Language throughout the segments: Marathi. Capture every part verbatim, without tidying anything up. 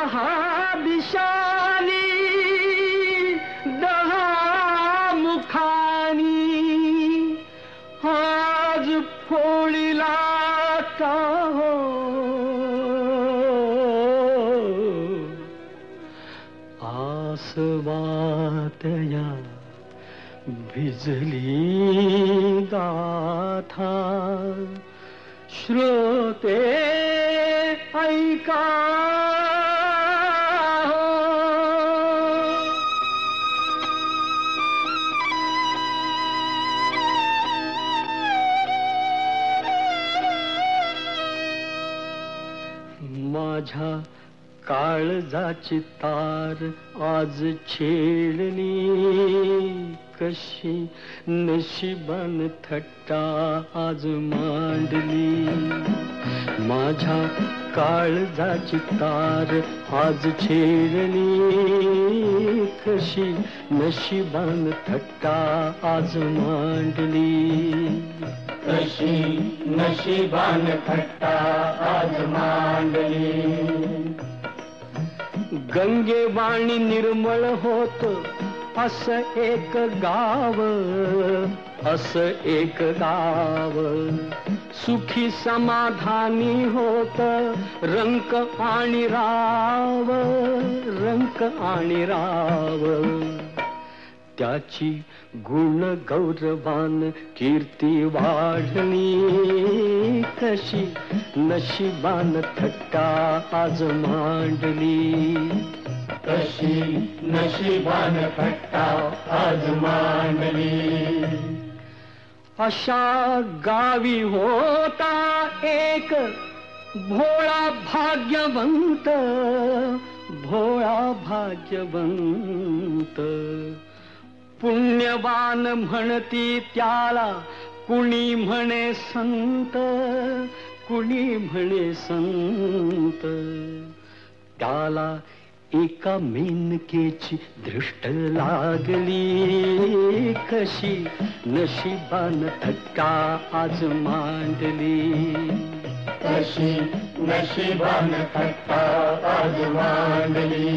दहा दिशानी दहा मुखानी आज फोळीला का हो आसवातया भिजली गाथा श्रोते ऐका माझ्या काळजाची तार आज छेडली कशी नशिबान थट्टा आज मांडली माझ्या काळजाची तार आज छेडली कशी नशिबान थट्टा आज मांडली कशी नशिबान थट्टा आज मांडली गंगेवाणी निर्मळ होत असं एक गाव असं एक गाव सुखी समाधानी होत रंक आणि राव रंक आणि राव त्याची गुण गौरवान कीर्ती वाढली कशी नशिबान थट्टा आज मांडली कशी नशिबान थट्टा आज मांडली अशा गावी होता एक भोळा भाग्यवंत भोळा भाग्यवंत पुण्यवान म्हणती त्याला कुणी म्हणे संत कुणी म्हणे संत त्याला एका मेनकेची दृष्ट लागली कशी नशिबान थट्टा आज मांडली कशी नशिबान थट्टा आज मांडली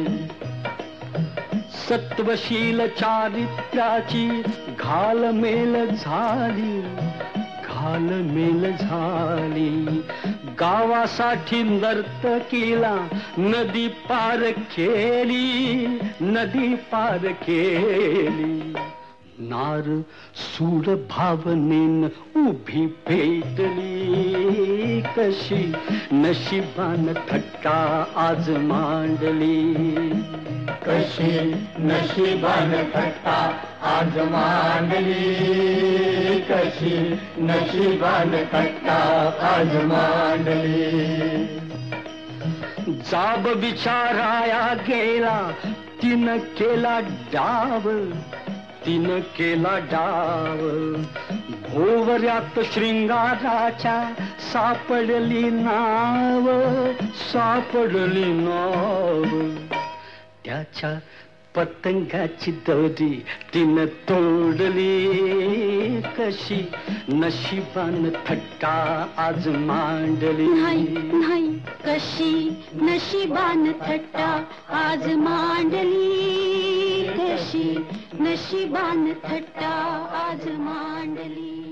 सत्वशील चारित्र्याची घालमेल झाली घालमेल झाली गावासाठी नर्तकीला नदी पार केली नदी पार केली नार सूड भावनेन उभी पेटली कशी नशिबान थट्टा आज मांडली कशी नशिबान थट्टा आज मांडली कशी नशिबान थट्टा आज मांडली जाब विचाराया गेला तिनं केला डाव तिनं केला डाव भोवऱ्यात श्रृंगाराच्या सापडली नाव सापडली नाव त्याच्या पतंगाची दोरी तिनं तोडली कशी नशिबान थट्टा आज मांडली नाही नाही कशी नशिबान थट्टा आज मांडली कशी नशिबान थट्टा आज मांडली